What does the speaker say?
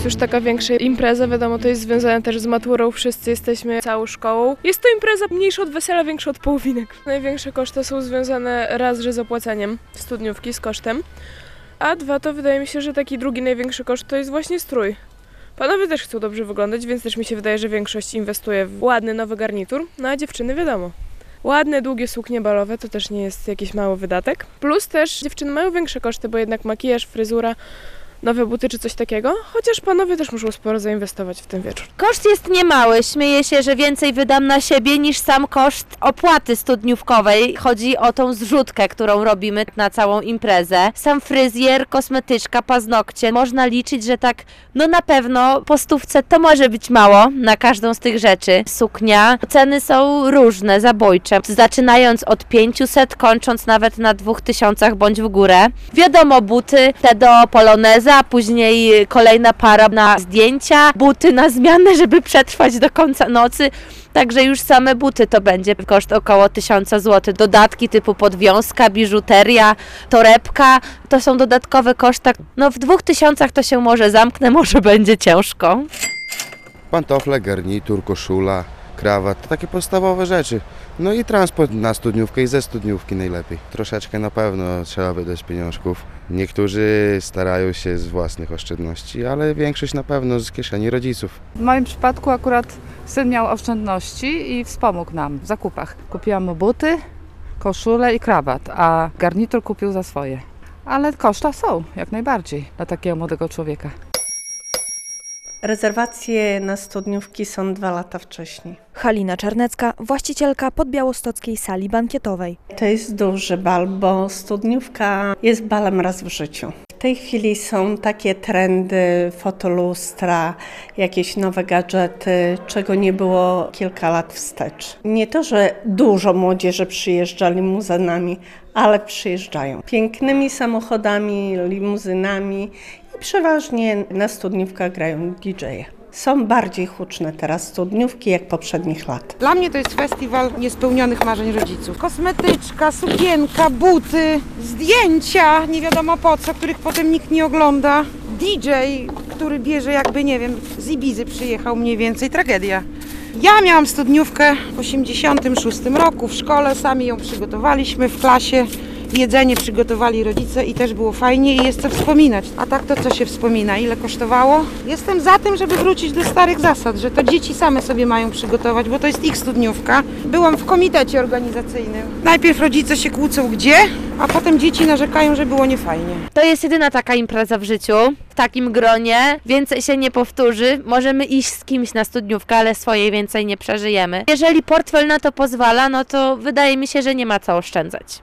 już taka większa impreza, wiadomo, to jest związane też z maturą, wszyscy jesteśmy całą szkołą. Jest to impreza mniejsza od wesela, większa od połowinek. Największe koszty są związane raz, że z opłaceniem studniówki, z kosztem, a dwa to wydaje mi się, że taki drugi największy koszt to jest właśnie strój. Panowie też chcą dobrze wyglądać, więc też mi się wydaje, że większość inwestuje w ładny, nowy garnitur, no a dziewczyny wiadomo. Ładne, długie suknie balowe to też nie jest jakiś mały wydatek. Plus też dziewczyny mają większe koszty, bo jednak makijaż, fryzura, nowe buty czy coś takiego, chociaż panowie też muszą sporo zainwestować w ten wieczór. Koszt jest niemały. Śmieję się, że więcej wydam na siebie niż sam koszt opłaty studniówkowej. Chodzi o tą zrzutkę, którą robimy na całą imprezę. Sam fryzjer, kosmetyczka, paznokcie. Można liczyć, że tak, no na pewno po stówce to może być mało na każdą z tych rzeczy. Suknia. Ceny są różne, zabójcze. Zaczynając od 500, kończąc nawet na 2000 bądź w górę. Wiadomo, buty te do poloneza, a później kolejna para na zdjęcia, buty na zmianę, żeby przetrwać do końca nocy. Także już same buty to będzie koszt około 1000 zł. Dodatki typu podwiązka, biżuteria, torebka, to są dodatkowe koszty. No w 2000 to się może zamknę, może będzie ciężko. Pantofle, garnitur, koszula, krawat, to takie podstawowe rzeczy. No i transport na studniówkę i ze studniówki najlepiej. Troszeczkę na pewno trzeba wydać pieniążków. Niektórzy starają się z własnych oszczędności, ale większość na pewno z kieszeni rodziców. W moim przypadku akurat syn miał oszczędności i wspomógł nam w zakupach. Kupiłam mu buty, koszulę i krawat, a garnitur kupił za swoje. Ale koszta są, jak najbardziej, dla takiego młodego człowieka. Rezerwacje na studniówki są 2 lata wcześniej. Halina Czarnecka, właścicielka podbiałostockiej sali bankietowej. To jest duży bal, bo studniówka jest balem raz w życiu. W tej chwili są takie trendy, fotolustra, jakieś nowe gadżety, czego nie było kilka lat wstecz. Nie to, że dużo młodzieży przyjeżdża limuzynami, ale przyjeżdżają pięknymi samochodami, limuzynami. Przeważnie na studniówkach grają DJ-e. Są bardziej huczne teraz studniówki jak poprzednich lat. Dla mnie to jest festiwal niespełnionych marzeń rodziców. Kosmetyczka, sukienka, buty, zdjęcia, nie wiadomo po co, których potem nikt nie ogląda. DJ, który bierze jakby, nie wiem, z Ibizy przyjechał mniej więcej, tragedia. Ja miałam studniówkę w 86 roku w szkole, sami ją przygotowaliśmy w klasie. Jedzenie przygotowali rodzice i też było fajnie i jest co wspominać. A tak to co się wspomina? Ile kosztowało? Jestem za tym, żeby wrócić do starych zasad, że to dzieci same sobie mają przygotować, bo to jest ich studniówka. Byłam w komitecie organizacyjnym. Najpierw rodzice się kłócą gdzie, a potem dzieci narzekają, że było niefajnie. To jest jedyna taka impreza w życiu, w takim gronie, więcej się nie powtórzy. Możemy iść z kimś na studniówkę, ale swojej więcej nie przeżyjemy. Jeżeli portfel na to pozwala, no to wydaje mi się, że nie ma co oszczędzać.